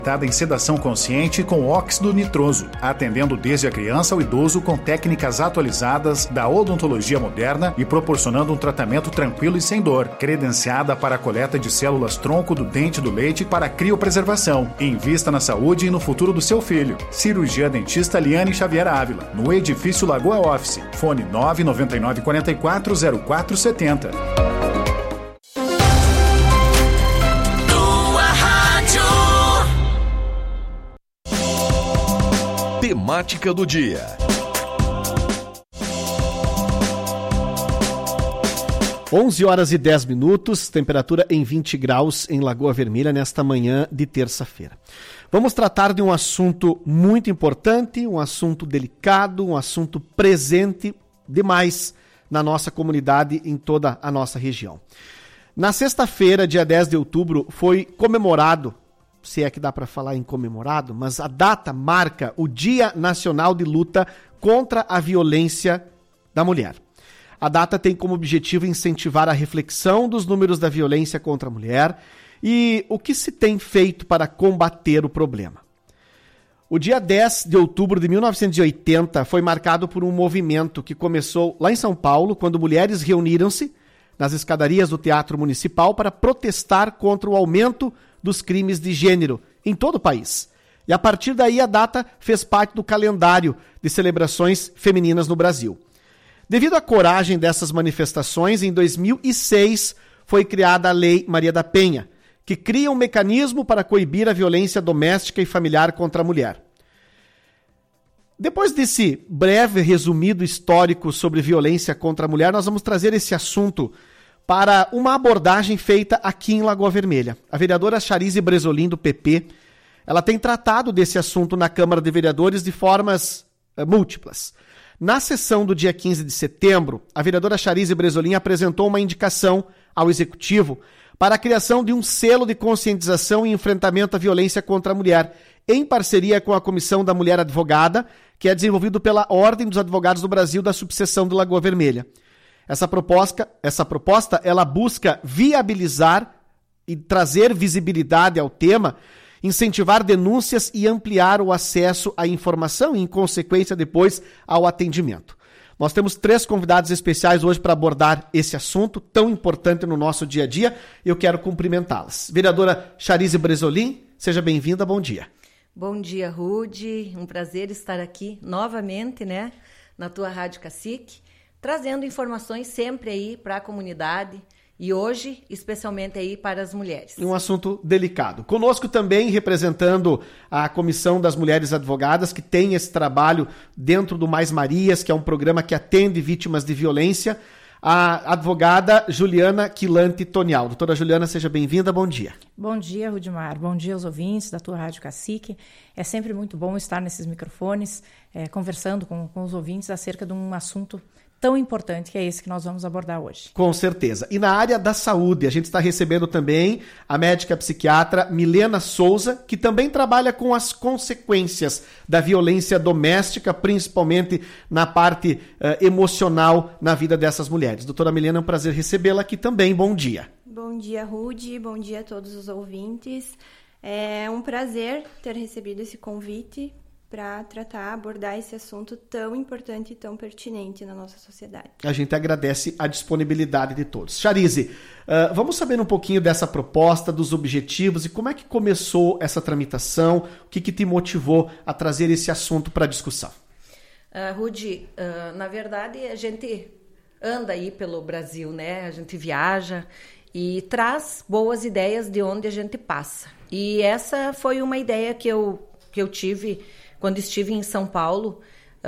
Tratada em sedação consciente com óxido nitroso, atendendo desde a criança ao idoso com técnicas atualizadas da odontologia moderna e proporcionando um tratamento tranquilo e sem dor. Credenciada para a coleta de células tronco do dente do leite para criopreservação. Invista na saúde e no futuro do seu filho. Cirurgia dentista Liane Xavier Ávila, no edifício Lagoa Office. Fone 999440470. Temática do dia. Onze horas e 10 minutos, temperatura em 20 graus em Lagoa Vermelha nesta manhã de terça-feira. Vamos tratar de um assunto muito importante, um assunto delicado, um assunto presente demais na nossa comunidade, em toda a nossa região. Na sexta-feira, dia 10 de outubro, foi comemorado, se é que dá para falar em comemorado, mas a data marca o Dia Nacional de Luta contra a Violência da Mulher. A data tem como objetivo incentivar a reflexão dos números da violência contra a mulher e o que se tem feito para combater o problema. O dia 10 de outubro de 1980 foi marcado por um movimento que começou lá em São Paulo, quando mulheres reuniram-se nas escadarias do Teatro Municipal para protestar contra o aumento dos crimes de gênero em todo o país. E a partir daí a data fez parte do calendário de celebrações femininas no Brasil. Devido à coragem dessas manifestações, em 2006 foi criada a Lei Maria da Penha, que cria um mecanismo para coibir a violência doméstica e familiar contra a mulher. Depois desse breve resumido histórico sobre violência contra a mulher, nós vamos trazer esse assunto para uma abordagem feita aqui em Lagoa Vermelha. A vereadora Charize Bresolim, do PP, ela tem tratado desse assunto na Câmara de Vereadores de formas múltiplas. Na sessão do dia 15 de setembro, a vereadora Charize Bresolim apresentou uma indicação ao Executivo para a criação de um selo de conscientização e enfrentamento à violência contra a mulher, em parceria com a Comissão da Mulher Advogada, que é desenvolvido pela Ordem dos Advogados do Brasil da subseção de Lagoa Vermelha. Essa proposta, ela busca viabilizar e trazer visibilidade ao tema, incentivar denúncias e ampliar o acesso à informação e, em consequência, depois ao atendimento. Nós temos 3 convidados especiais hoje para abordar esse assunto tão importante no nosso dia a dia. Eu quero cumprimentá-las. Vereadora Charize Bresolim, seja bem-vinda, bom dia. Bom dia, Rude. Um prazer estar aqui novamente, né, na tua Rádio Cacique, trazendo informações sempre aí para a comunidade e hoje, especialmente aí para as mulheres. Um assunto delicado. Conosco também, representando a Comissão das Mulheres Advogadas, que tem esse trabalho dentro do Mais Marias, que é um programa que atende vítimas de violência, a advogada Juliana Quilante Tonial. Doutora Juliana, seja bem-vinda, bom dia. Bom dia, Rudimar. Bom dia aos ouvintes da tua Rádio Cacique. É sempre muito bom estar nesses microfones, conversando com os ouvintes acerca de um assunto tão importante que é esse que nós vamos abordar hoje. Com certeza. E na área da saúde, a gente está recebendo também a médica psiquiatra Milena Souza, que também trabalha com as consequências da violência doméstica, principalmente na parte emocional na vida dessas mulheres. Doutora Milena, é um prazer recebê-la aqui também. Bom dia. Bom dia, Rude. Bom dia a todos os ouvintes. É um prazer ter recebido esse convite para abordar esse assunto tão importante e tão pertinente na nossa sociedade. A gente agradece a disponibilidade de todos. Charize, vamos saber um pouquinho dessa proposta, dos objetivos e como é que começou essa tramitação, o que te motivou a trazer esse assunto para a discussão? Rude, na verdade a gente anda aí pelo Brasil, né? A gente viaja e traz boas ideias de onde a gente passa. E essa foi uma ideia que eu tive quando estive em São Paulo.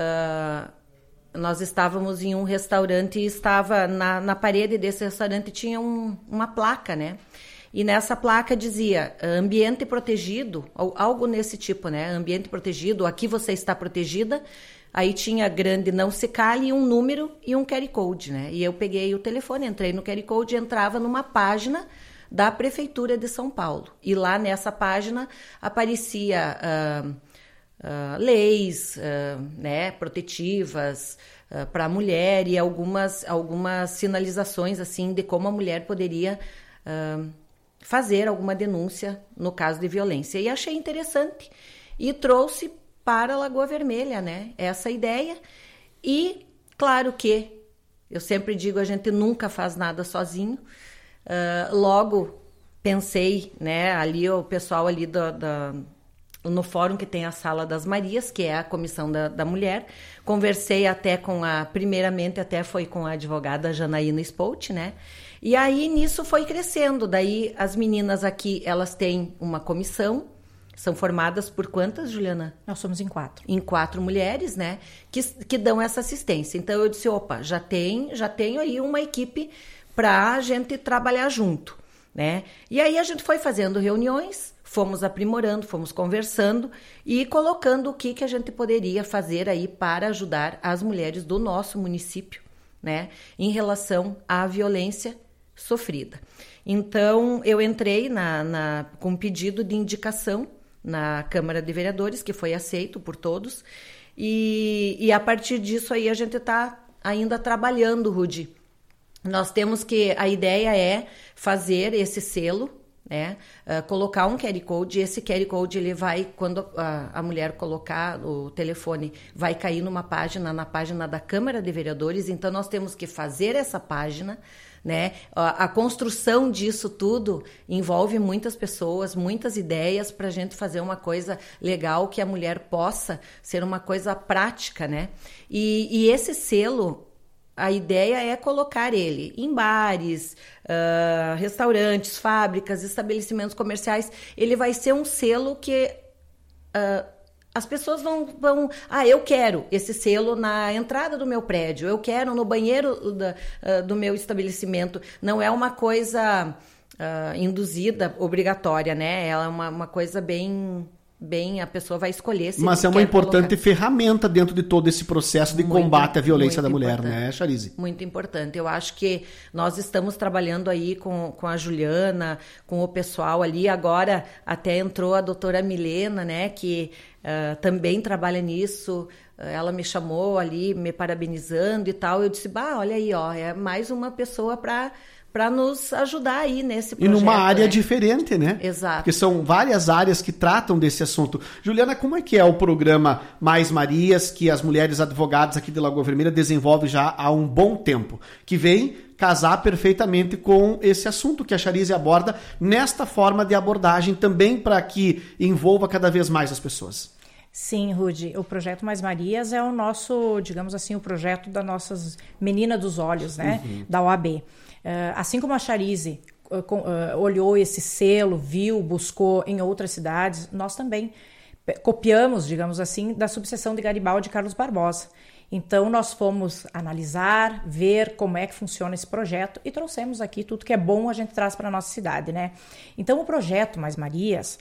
Nós estávamos em um restaurante e estava na parede desse restaurante tinha uma placa, né? E nessa placa dizia ambiente protegido, algo nesse tipo, né? Ambiente protegido, aqui você está protegida. Aí tinha grande não se cale, um número e um QR Code, né? E eu peguei o telefone, entrei no QR Code e entrava numa página da Prefeitura de São Paulo. E lá nessa página aparecia leis né, protetivas para a mulher e algumas sinalizações assim de como a mulher poderia fazer alguma denúncia no caso de violência. E achei interessante e trouxe para a Lagoa Vermelha, né, essa ideia. E claro que eu sempre digo, a gente nunca faz nada sozinho. Logo pensei, né, ali o pessoal ali no fórum que tem a Sala das Marias, que é a comissão da mulher. Conversei até primeiramente até foi com a advogada Janaína Spolt, né? E aí nisso foi crescendo. Daí as meninas aqui, elas têm uma comissão. São formadas por quantas, Juliana? Nós somos em 4. Em 4 mulheres, né? Que dão essa assistência. Então eu disse, opa, já tenho aí uma equipe para a gente trabalhar junto, né? E aí a gente foi fazendo reuniões, fomos aprimorando, fomos conversando e colocando o que a gente poderia fazer aí para ajudar as mulheres do nosso município, né? Em relação à violência sofrida. Então, eu entrei com um pedido de indicação na Câmara de Vereadores, que foi aceito por todos, e a partir disso aí a gente está ainda trabalhando, Rudy. Nós temos a ideia é fazer esse selo, né? Colocar um QR Code, esse QR Code ele vai, quando a mulher colocar o telefone, vai cair na página da Câmara de Vereadores, então nós temos que fazer essa página, né? A construção disso tudo envolve muitas pessoas, muitas ideias para a gente fazer uma coisa legal que a mulher possa ser uma coisa prática, né? E esse selo, a ideia é colocar ele em bares, restaurantes, fábricas, estabelecimentos comerciais. Ele vai ser um selo que as pessoas vão... eu quero esse selo na entrada do meu prédio, eu quero no banheiro do meu estabelecimento. Não é uma coisa induzida, obrigatória, né? Ela é uma coisa bem a pessoa vai escolher se Mas é uma importante ferramenta dentro de todo esse processo de combate à violência da mulher, né, Charize? Muito importante. Eu acho que nós estamos trabalhando aí com a Juliana, com o pessoal ali. Agora até entrou a doutora Milena, né, que também trabalha nisso. Ela me chamou ali, me parabenizando e tal. Eu disse, olha aí, é mais uma pessoa para nos ajudar aí nesse projeto. E numa área diferente, né? Exato. Porque são várias áreas que tratam desse assunto. Juliana, como é que é o programa Mais Marias, que as mulheres advogadas aqui de Lagoa Vermelha desenvolvem já há um bom tempo, que vem casar perfeitamente com esse assunto que a Charize aborda, nesta forma de abordagem também para que envolva cada vez mais as pessoas? Sim, Rudy, o Projeto Mais Marias é o nosso, digamos assim, o projeto das nossas Meninas dos Olhos, né? Uhum. Da OAB. Assim como a Charize olhou esse selo, viu, buscou em outras cidades, nós também copiamos, digamos assim, da subseção de Garibaldi e Carlos Barbosa. Então, nós fomos analisar, ver como é que funciona esse projeto e trouxemos aqui tudo que é bom a gente traz para a nossa cidade, né? Então, o Projeto Mais Marias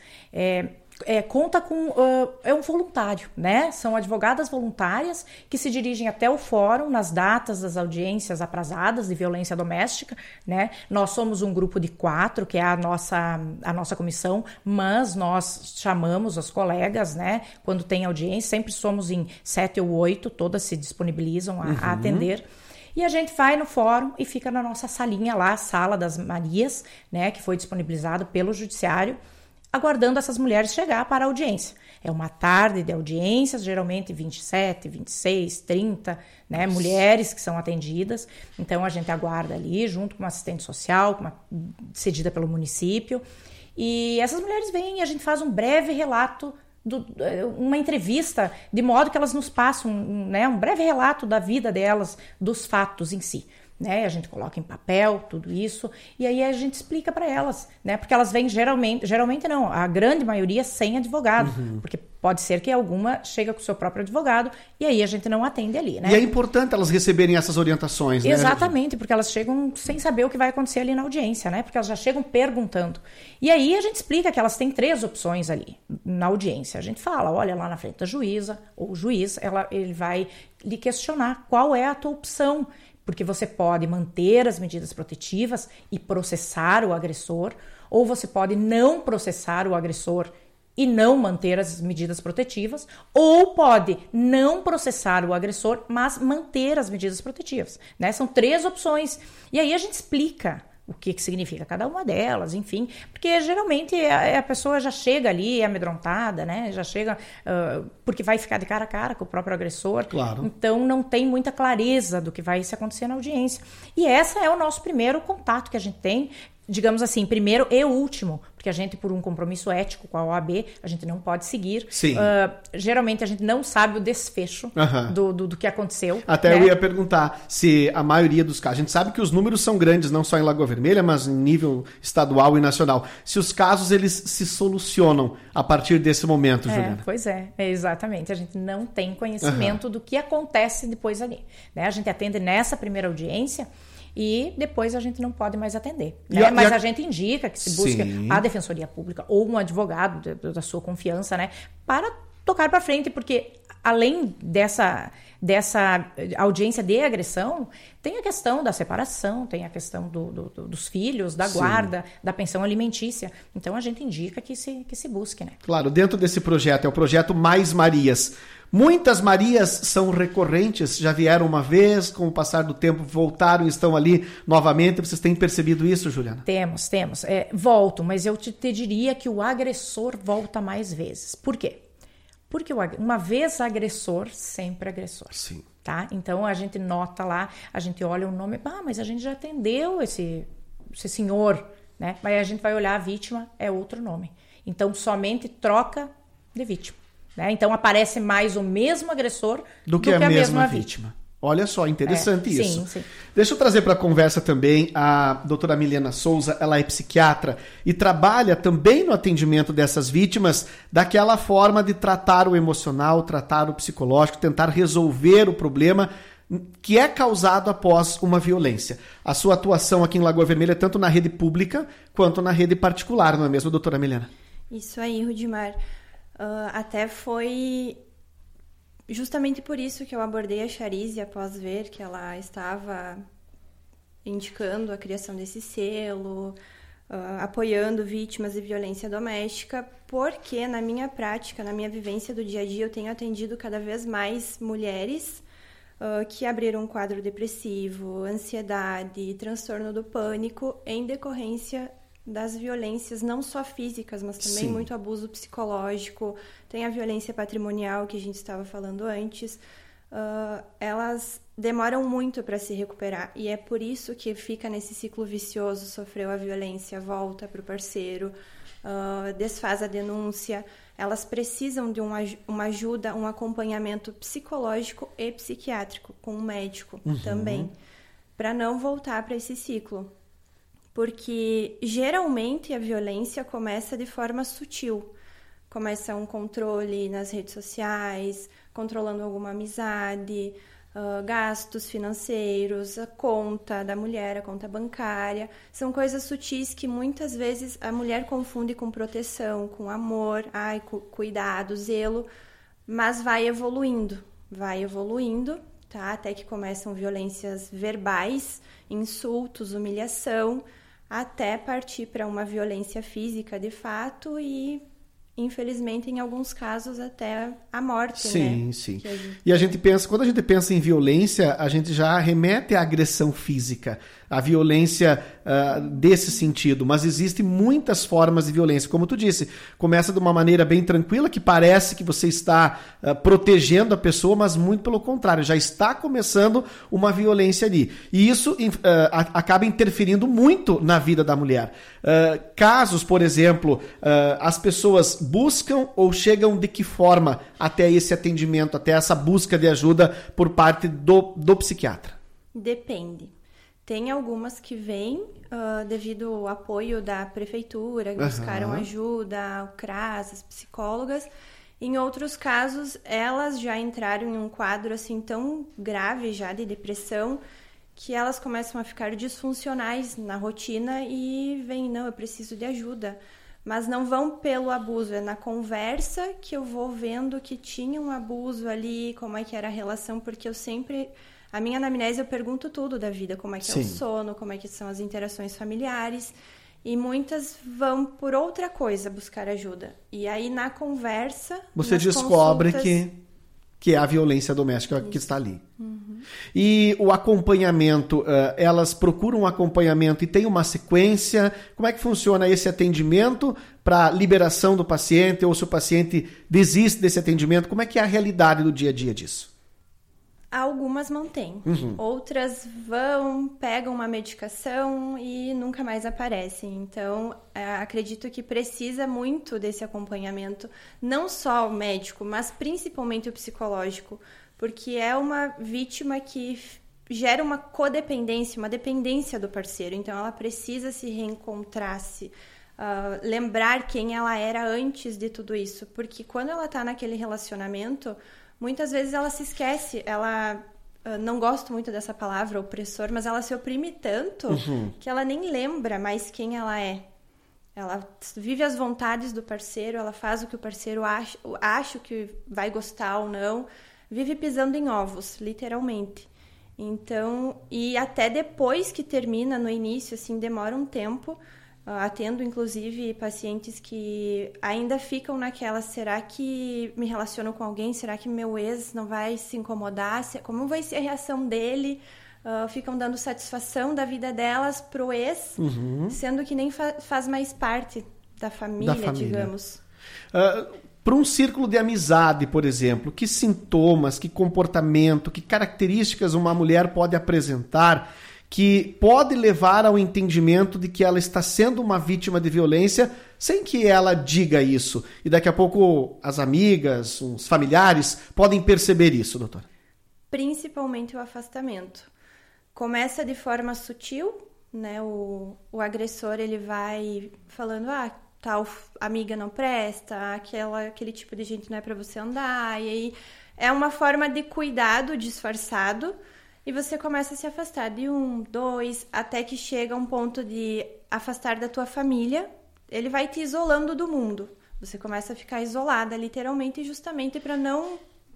conta com... é um voluntário, né? São advogadas voluntárias que se dirigem até o fórum nas datas das audiências aprazadas de violência doméstica, né? Nós somos um grupo de 4, que é a nossa comissão, mas nós chamamos as colegas, né? Quando tem audiência, sempre somos em 7 ou 8, todas se disponibilizam a atender. E a gente vai no fórum e fica na nossa salinha lá, a Sala das Marias, né? Que foi disponibilizado pelo Judiciário, aguardando essas mulheres chegar para a audiência. É uma tarde de audiências, geralmente 27, 26, 30, né, mulheres que são atendidas. Então, a gente aguarda ali, junto com uma assistente social, cedida pelo município. E essas mulheres vêm e a gente faz um breve relato, uma entrevista, de modo que elas nos passam um breve relato da vida delas, dos fatos em si. Né? A gente coloca em papel tudo isso e aí a gente explica para elas, né? Porque elas vêm geralmente não, a grande maioria sem advogado, porque pode ser que alguma chega com o seu próprio advogado e aí a gente não atende ali, né? E é importante elas receberem essas orientações, né? Exatamente, porque elas chegam sem saber o que vai acontecer ali na audiência, né? Porque elas já chegam perguntando. E aí a gente explica que elas têm 3 opções ali na audiência. A gente fala, olha lá na frente da juíza ou juiz, ele vai lhe questionar qual é a tua opção. Porque você pode manter as medidas protetivas e processar o agressor, ou você pode não processar o agressor e não manter as medidas protetivas, ou pode não processar o agressor, mas manter as medidas protetivas, né? São 3 opções. E aí a gente explica o que significa cada uma delas, enfim, porque geralmente a pessoa já chega ali amedrontada, né? Já chega porque vai ficar de cara a cara com o próprio agressor, claro. Então não tem muita clareza do que vai se acontecer na audiência. E esse é o nosso primeiro contato que a gente tem, digamos assim, primeiro e último, porque a gente, por um compromisso ético com a OAB, a gente não pode seguir. Sim. Geralmente a gente não sabe o desfecho do que aconteceu. Até né? Eu ia perguntar se a maioria dos casos, a gente sabe que os números são grandes, não só em Lagoa Vermelha, mas em nível estadual e nacional. Se os casos, eles se solucionam a partir desse momento, Juliana. Pois exatamente. A gente não tem conhecimento do que acontece depois ali. Né? A gente atende nessa primeira audiência, e depois a gente não pode mais atender. Né? Mas a gente indica que se busque a Defensoria Pública ou um advogado da sua confiança, né, para tocar para frente, porque além dessa audiência de agressão, tem a questão da separação, tem a questão dos filhos, da guarda, da pensão alimentícia. Então a gente indica que se busque. Né? Claro, dentro desse projeto, é o projeto Mais Marias. Muitas Marias são recorrentes, já vieram uma vez, com o passar do tempo voltaram e estão ali novamente. Vocês têm percebido isso, Juliana? Temos. Volto, mas eu te diria que o agressor volta mais vezes. Por quê? Porque uma vez agressor, sempre agressor. Sim. Tá? Então a gente nota lá, a gente olha o nome, mas a gente já atendeu esse senhor, né? Mas a gente vai olhar a vítima, é outro nome. Então somente troca de vítima. Né? Então aparece mais o mesmo agressor do que a mesma vítima. Olha só, interessante isso. Sim. Deixa eu trazer para a conversa também a doutora Milena Souza, ela é psiquiatra e trabalha também no atendimento dessas vítimas daquela forma de tratar o emocional, tratar o psicológico, tentar resolver o problema que é causado após uma violência. A sua atuação aqui em Lagoa Vermelha é tanto na rede pública quanto na rede particular, não é mesmo, doutora Milena? Isso aí, Rudimar. Até foi justamente por isso que eu abordei a Charize após ver que ela estava indicando a criação desse selo, apoiando vítimas de violência doméstica, porque na minha prática, na minha vivência do dia a dia, eu tenho atendido cada vez mais mulheres que abriram um quadro depressivo, ansiedade, transtorno do pânico em decorrência das violências, não só físicas, mas também muito abuso psicológico, tem a violência patrimonial que a gente estava falando antes. Elas demoram muito para se recuperar e é por isso que fica nesse ciclo vicioso, sofreu a violência, volta para o parceiro, desfaz a denúncia. Elas precisam de uma ajuda, um acompanhamento psicológico e psiquiátrico com um médico também, para não voltar para esse ciclo. Porque geralmente a violência começa de forma sutil. Começa um controle nas redes sociais, controlando alguma amizade, gastos financeiros, a conta da mulher, a conta bancária. São coisas sutis que muitas vezes a mulher confunde com proteção, com amor, cuidado, zelo, mas vai evoluindo, tá? Até que começam violências verbais, insultos, humilhação, até partir para uma violência física de fato e, infelizmente, em alguns casos, até a morte, sim, né? Sim. E quando a gente pensa em violência, a gente já remete à agressão física, à violência desse sentido, mas existem muitas formas de violência. Como tu disse, começa de uma maneira bem tranquila, que parece que você está protegendo a pessoa, mas muito pelo contrário, já está começando uma violência ali. E isso acaba interferindo muito na vida da mulher. Casos, por exemplo, as pessoas buscam ou chegam de que forma até esse atendimento, até essa busca de ajuda por parte do psiquiatra? Depende. Tem algumas que vêm devido ao apoio da prefeitura, que buscaram ajuda, o CRAS, as psicólogas. Em outros casos, elas já entraram em um quadro assim tão grave já de depressão que elas começam a ficar disfuncionais na rotina e vêm, não, eu preciso de ajuda. Mas não vão pelo abuso, é na conversa que eu vou vendo que tinha um abuso ali, como é que era a relação, porque eu sempre... A minha anamnese eu pergunto tudo da vida, como é que é o sono, como é que são as interações familiares, e muitas vão por outra coisa buscar ajuda. E aí na conversa... Você descobre que é a violência doméstica que está ali. E o acompanhamento, elas procuram um acompanhamento e tem uma sequência? Como é que funciona esse atendimento para liberação do paciente, ou se o paciente desiste desse atendimento, como é que é a realidade do dia a dia disso? Algumas mantêm, outras pegam uma medicação e nunca mais aparecem. Então, acredito que precisa muito desse acompanhamento, não só o médico, mas principalmente o psicológico, porque é uma vítima que gera uma codependência, uma dependência do parceiro. Então, ela precisa se reencontrar, lembrar quem ela era antes de tudo isso, porque quando ela está naquele relacionamento, muitas vezes ela se esquece, ela não gosto muito dessa palavra, opressor, mas ela se oprime tanto que ela nem lembra mais quem ela é. Ela vive as vontades do parceiro, ela faz o que o parceiro acha que vai gostar ou não, vive pisando em ovos, literalmente. Então, e até depois que termina, no início, assim, demora um tempo. Atendo, inclusive, pacientes que ainda ficam naquela, será que me relaciono com alguém? Será que meu ex não vai se incomodar? Como vai ser a reação dele? Ficam dando satisfação da vida delas pro ex, sendo que nem faz mais parte da família. Digamos. Para um círculo de amizade, por exemplo, que sintomas, que comportamento, que características uma mulher pode apresentar que pode levar ao entendimento de que ela está sendo uma vítima de violência sem que ela diga isso? E daqui a pouco as amigas, os familiares podem perceber isso, doutora? Principalmente o afastamento. Começa de forma sutil, né? O agressor, ele vai falando, tal amiga não presta, aquele tipo de gente não é para você andar, e aí é uma forma de cuidado disfarçado. E você começa a se afastar de 1, 2, até que chega um ponto de afastar da tua família. Ele vai te isolando do mundo. Você começa a ficar isolada, literalmente, justamente para não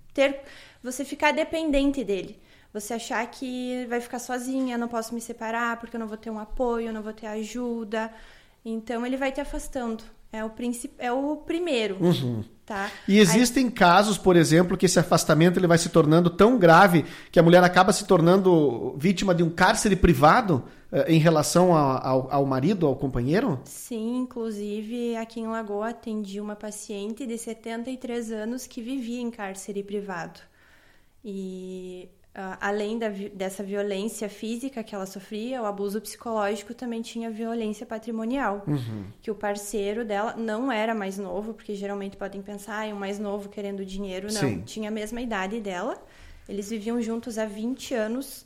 você ficar dependente dele. Você achar que vai ficar sozinha, não posso me separar porque eu não vou ter um apoio, não vou ter ajuda. Então, ele vai te afastando. É o primeiro, tá? E existem casos, por exemplo, que esse afastamento ele vai se tornando tão grave que a mulher acaba se tornando vítima de um cárcere privado em relação ao marido, ao companheiro? Sim, inclusive aqui em Lagoa atendi uma paciente de 73 anos que vivia em cárcere privado. E além dessa violência física que ela sofria, o abuso psicológico também tinha violência patrimonial. Que o parceiro dela não era mais novo, porque geralmente podem pensar, o mais novo querendo dinheiro. Não, sim, tinha a mesma idade dela. Eles viviam juntos há 20 anos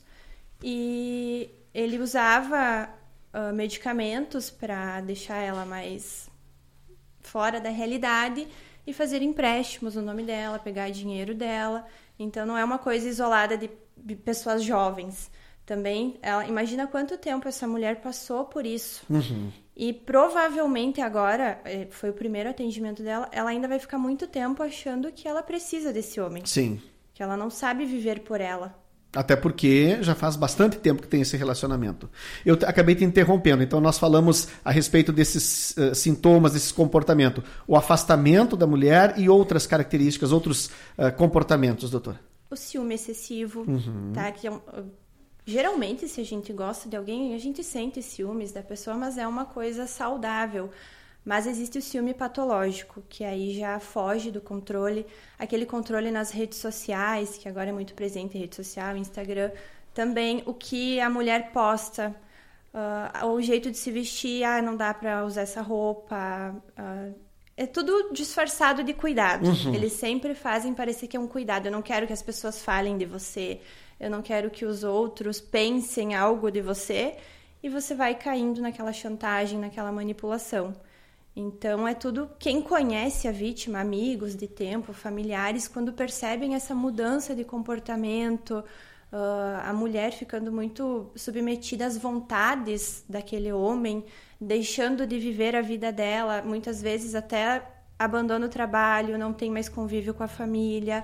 e ele usava medicamentos para deixar ela mais fora da realidade e fazer empréstimos no nome dela, pegar dinheiro dela. Então, não é uma coisa isolada de pessoas jovens. Também, imagina quanto tempo essa mulher passou por isso. E provavelmente agora, foi o primeiro atendimento dela, ela ainda vai ficar muito tempo achando que ela precisa desse homem. Sim. Que ela não sabe viver por ela. Até porque já faz bastante tempo que tem esse relacionamento. Eu acabei te interrompendo, então nós falamos a respeito desses sintomas, desses comportamentos. O afastamento da mulher e outras características, outros comportamentos, doutora. O ciúme excessivo, tá? Que geralmente, se a gente gosta de alguém, a gente sente ciúmes da pessoa, mas é uma coisa saudável. Mas existe o ciúme patológico, que aí já foge do controle, aquele controle nas redes sociais, que agora é muito presente em rede social, Instagram, também o que a mulher posta, o jeito de se vestir, não dá para usar essa roupa, é tudo disfarçado de cuidado. Eles sempre fazem parecer que é um cuidado. Eu não quero que as pessoas falem de você, eu não quero que os outros pensem algo de você, e você vai caindo naquela chantagem, naquela manipulação. Então, é tudo quem conhece a vítima, amigos de tempo, familiares, quando percebem essa mudança de comportamento, a mulher ficando muito submetida às vontades daquele homem, deixando de viver a vida dela, muitas vezes até abandona o trabalho, não tem mais convívio com a família,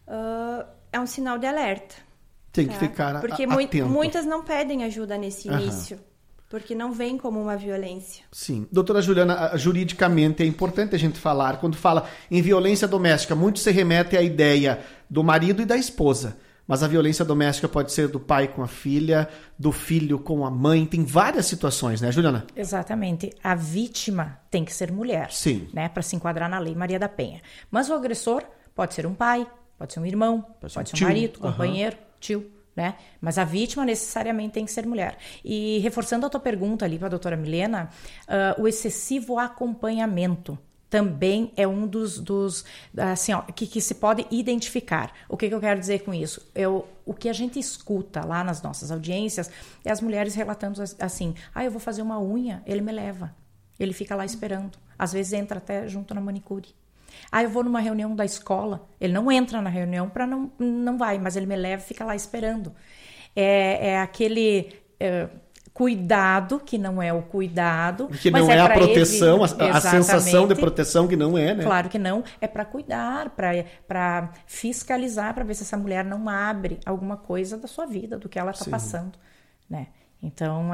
é um sinal de alerta. Tem que ficar porque atento. Muitas não pedem ajuda nesse início. porque não vem como uma violência. Sim. Doutora Juliana, juridicamente é importante a gente falar, quando fala em violência doméstica, muito se remete à ideia do marido e da esposa. Mas a violência doméstica pode ser do pai com a filha, do filho com a mãe, tem várias situações, né, Juliana? Exatamente. A vítima tem que ser mulher, sim, né, para se enquadrar na Lei Maria da Penha. Mas o agressor pode ser um pai, pode ser um irmão, pode ser um marido, companheiro, tio, né? Mas a vítima necessariamente tem que ser mulher. E reforçando a tua pergunta ali para a doutora Milena, o excessivo acompanhamento também é um dos assim, ó, que se pode identificar. O que eu quero dizer com isso? O que a gente escuta lá nas nossas audiências é as mulheres relatando assim, eu vou fazer uma unha, ele me leva. Ele fica lá esperando. Às vezes entra até junto na manicure. Eu vou numa reunião da escola, ele não entra na reunião para não vai, mas ele me leva e fica lá esperando. É aquele... cuidado, que não é o cuidado. Que não é a proteção, a sensação de proteção que não é, né? Claro que não. É para cuidar, para fiscalizar, para ver se essa mulher não abre alguma coisa da sua vida, do que ela está passando, né? Então,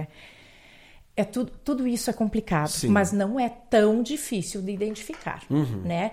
tudo isso é complicado, mas não é tão difícil de identificar, né?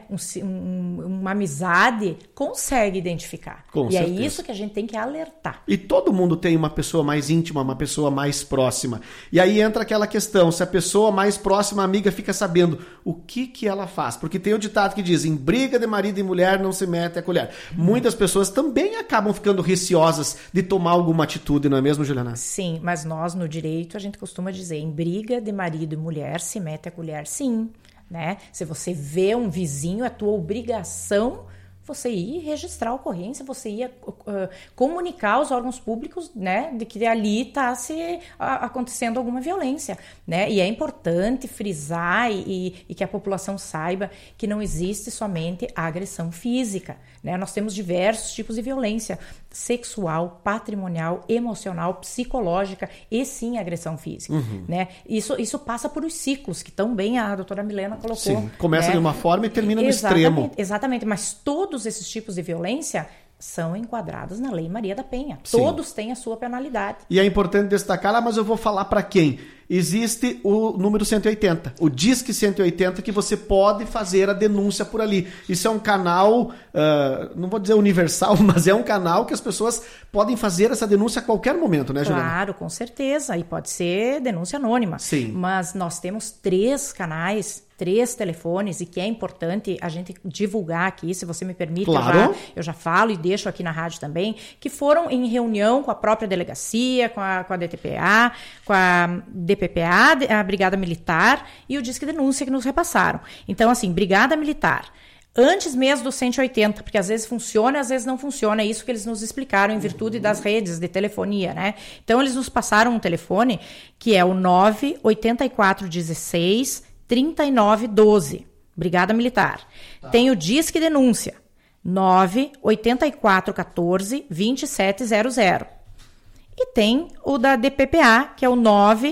Uma amizade consegue identificar. Com certeza. É isso que a gente tem que alertar. E todo mundo tem uma pessoa mais íntima, uma pessoa mais próxima. E aí entra aquela questão, se a pessoa mais próxima, a amiga, fica sabendo o que ela faz. Porque tem o ditado que diz, em briga de marido e mulher não se mete a colher. Muitas pessoas também acabam ficando receosas de tomar alguma atitude, não é mesmo, Juliana? Sim, mas nós no direito a gente costuma dizer, em briga de marido e mulher se mete a colher, sim, né? Se você vê um vizinho, é tua obrigação você ir registrar a ocorrência, você ir comunicar aos órgãos públicos, né, de que ali está acontecendo alguma violência, né? E é importante frisar e que a população saiba que não existe somente a agressão física, né? Nós temos diversos tipos de violência sexual, patrimonial, emocional, psicológica e sim agressão física, né? Isso passa por os ciclos que também a doutora Milena colocou. Sim, começa, né, de uma forma e termina no exatamente, extremo. Exatamente, mas todos esses tipos de violência são enquadrados na Lei Maria da Penha. Sim. Todos têm a sua penalidade. E é importante destacar, mas eu vou falar para quem? Existe o número 180, o Disque 180, que você pode fazer a denúncia por ali. Isso é um canal, não vou dizer universal, mas é um canal que as pessoas podem fazer essa denúncia a qualquer momento, né, Juliana? Claro, com certeza. E pode ser denúncia anônima. Sim. Mas nós temos 3 canais, 3 telefones, e que é importante a gente divulgar aqui, se você me permite, claro. eu já falo e deixo aqui na rádio também, que foram em reunião com a própria delegacia, com a DTPA, com a DPPA, a Brigada Militar e o Disque Denúncia que nos repassaram. Então, assim, Brigada Militar, antes mesmo do 180, porque às vezes funciona, às vezes não funciona, é isso que eles nos explicaram em virtude das redes de telefonia, né? Então, eles nos passaram um telefone que é o 98416 3912, Brigada Militar. Tem o Disque Denúncia, 98414 2700. E tem o da DPPA, que é o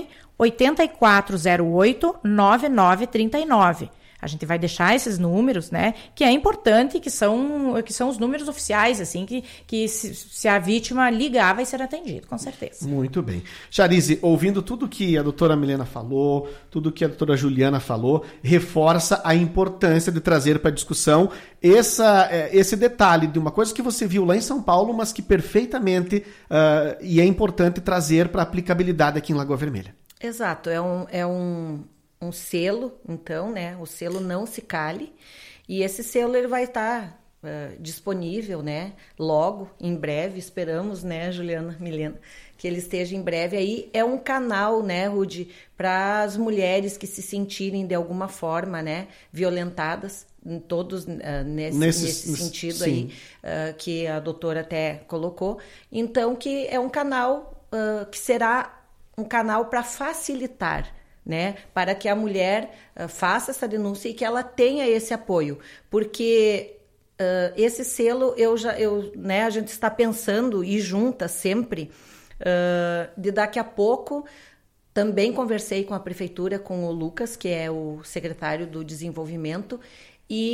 98408 9939. A gente vai deixar esses números, né? Que é importante, que são os números oficiais, assim, que se a vítima ligar, vai ser atendido, com certeza. Muito bem. Charize, ouvindo tudo que a doutora Milena falou, tudo que a doutora Juliana falou, reforça a importância de trazer para a discussão esse detalhe de uma coisa que você viu lá em São Paulo, mas que perfeitamente e é importante trazer para aplicabilidade aqui em Lagoa Vermelha. Exato, é um selo, então, né? O selo Não Se Cale, e esse selo ele vai estar disponível, né? Logo, em breve, esperamos, né, Juliana, Milena, que ele esteja em breve aí. É um canal, né, Rudy, para as mulheres que se sentirem de alguma forma, né, violentadas, todos nesse sentido aí, que a doutora até colocou. Então, que é um canal que será um canal para facilitar, né, para que a mulher faça essa denúncia e que ela tenha esse apoio, porque esse selo né, a gente está pensando e junta sempre de daqui a pouco. Também conversei com a prefeitura, com o Lucas, que é o secretário do Desenvolvimento, e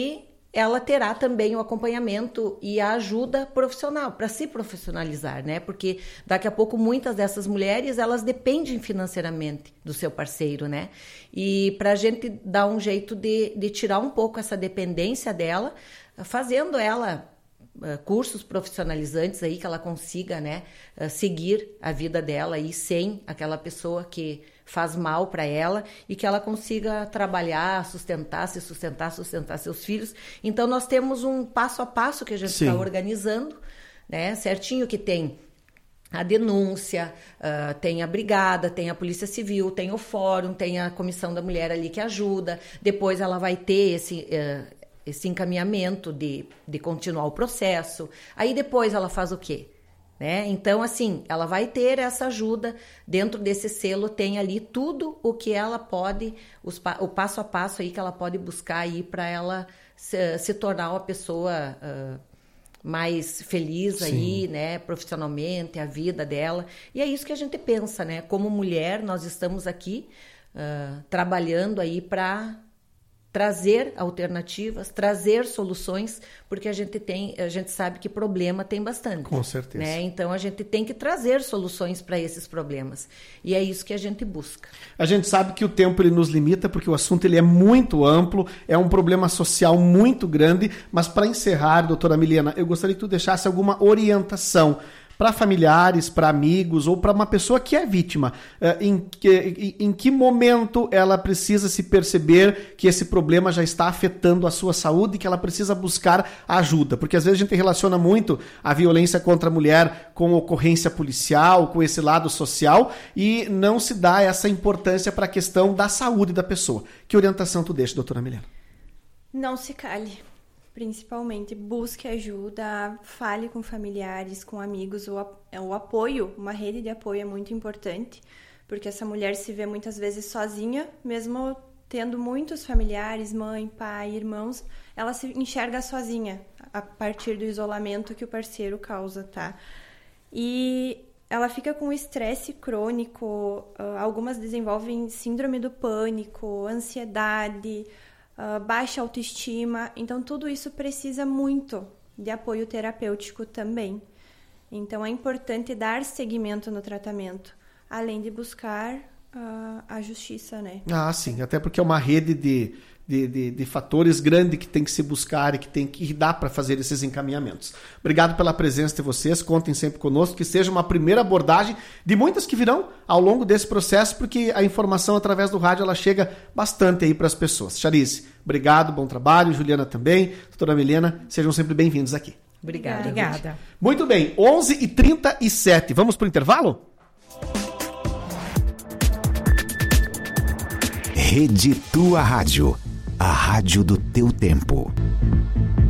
ela terá também o acompanhamento e a ajuda profissional, para se profissionalizar, né? Porque daqui a pouco muitas dessas mulheres, elas dependem financeiramente do seu parceiro, né? E para a gente dar um jeito de tirar um pouco essa dependência dela, fazendo ela cursos profissionalizantes aí, que ela consiga, né, seguir a vida dela aí sem aquela pessoa que faz mal para ela, e que ela consiga trabalhar, sustentar seus filhos. Então nós temos um passo a passo que a gente está organizando, né, certinho, que tem a denúncia, tem a brigada, tem a Polícia Civil, tem o fórum, tem a Comissão da Mulher ali que ajuda. Depois ela vai ter esse encaminhamento de continuar o processo. Aí depois ela faz o quê? Né? Então, assim, ela vai ter essa ajuda. Dentro desse selo tem ali tudo o que ela pode, o passo a passo aí que ela pode buscar aí para ela se tornar uma pessoa mais feliz aí, né, profissionalmente, a vida dela. E é isso que a gente pensa, né? Como mulher, nós estamos aqui trabalhando aí para trazer alternativas, trazer soluções, porque a gente sabe que problema tem bastante. Com certeza. Né? Então a gente tem que trazer soluções para esses problemas. E é isso que a gente busca. A gente sabe que o tempo ele nos limita, porque o assunto ele é muito amplo, é um problema social muito grande, mas para encerrar, doutora Milena, eu gostaria que tu deixasse alguma orientação para familiares, para amigos ou para uma pessoa que é vítima. Em que momento ela precisa se perceber que esse problema já está afetando a sua saúde e que ela precisa buscar ajuda? Porque às vezes a gente relaciona muito a violência contra a mulher com ocorrência policial, com esse lado social, e não se dá essa importância para a questão da saúde da pessoa. Que orientação tu deixa, doutora Milena? Não se cale. Principalmente, busque ajuda, fale com familiares, com amigos. O apoio, uma rede de apoio é muito importante, porque essa mulher se vê muitas vezes sozinha, mesmo tendo muitos familiares, mãe, pai, irmãos, ela se enxerga sozinha a partir do isolamento que o parceiro causa, tá? E ela fica com estresse crônico, algumas desenvolvem síndrome do pânico, ansiedade, baixa autoestima. Então tudo isso precisa muito de apoio terapêutico também. Então é importante dar seguimento no tratamento, além de buscar a justiça, né? Ah, sim, até porque é uma rede de fatores grande que tem que se buscar e que tem que dar para fazer esses encaminhamentos. Obrigado pela presença de vocês, contem sempre conosco, que seja uma primeira abordagem de muitas que virão ao longo desse processo, porque a informação através do rádio ela chega bastante aí para as pessoas. Charice, obrigado, bom trabalho, Juliana também, doutora Milena, sejam sempre bem-vindos aqui. Obrigada. Muito bem, 11h37, vamos para o intervalo? Rede Tua Rádio, a rádio do teu tempo.